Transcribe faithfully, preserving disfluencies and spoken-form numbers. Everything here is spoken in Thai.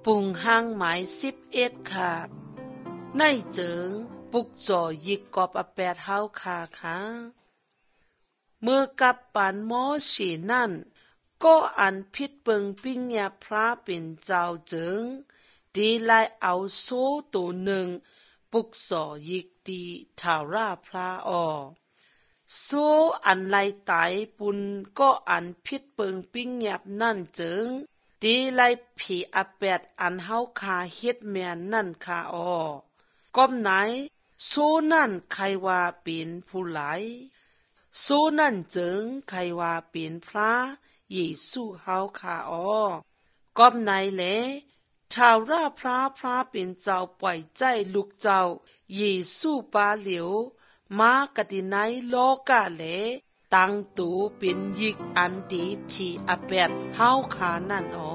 ปุงห้างหมายสิบเอ็ดค่ะในเจิงปุกจ่อยิกกอบอแปดเฮาคาค่ะเมื่อกับปานหมอฉีนั่นก็อันพิษเปิงปิ้งยาพระเป็นเจ้าเจิงดีไลเอาโซตัวหนึ่งปุกจ่อยิกดีทาราพระออโซอันไลตายปุนก็อันพิษเปิงปิ้งยานั่นเจิงดีไลผีอแปดอันเฮาคาเฮ็ดแม่นนั่นคาออก้อมไหนโซนั่นใครว่าเป็นผู้ไหลโซนั่นเจิงใครว่าเป็นพระเยซูเฮาคาออก้อมไหนแลชาวราพระพระเป็นเจ้าปล่อยใจลูกเจ้าเยซูปาเหลียวมากะติไนโลกะแลตั้งตูเป็นยิกอันดีผีอแปดเฮาคานั่นออ